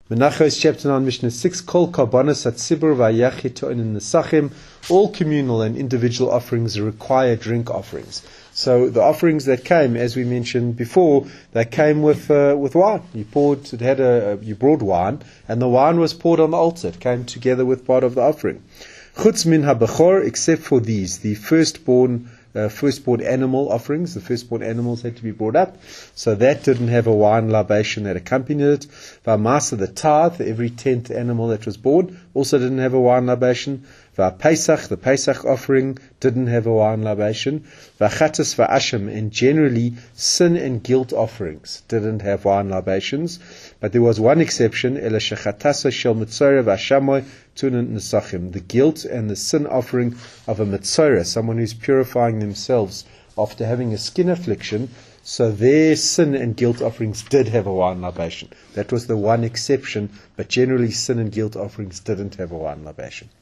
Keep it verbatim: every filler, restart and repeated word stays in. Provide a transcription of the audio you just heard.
Menachos chapter nine, Mishnah six, Kol karbanos hatzibur v'yachid to'inin nesachim. All communal and individual offerings require drink offerings. So the offerings that came, as we mentioned before, they came with uh, with wine. You poured, it had a, you brought wine, and the wine was poured on the altar. It came together with part of the offering. Chutz min habechor, except for these, the firstborn. Uh, firstborn animal offerings, the firstborn animals had to be brought up, so that didn't have a wine libation that accompanied it. V'amasa, the tithe, every tenth animal that was born, also didn't have a wine libation. V'apesach, the Pesach offering, didn't have a wine libation. V'chatas v'ashem, and generally sin and guilt offerings didn't have wine libations. But there was one exception, Ela shechatasa shel mitzorah v'ashamoy tunan nesachim, the guilt and the sin offering of a mitzorah, someone who's purifying themselves after having a skin affliction. So their sin and guilt offerings did have a wine libation. That was the one exception, but generally sin and guilt offerings didn't have a wine libation.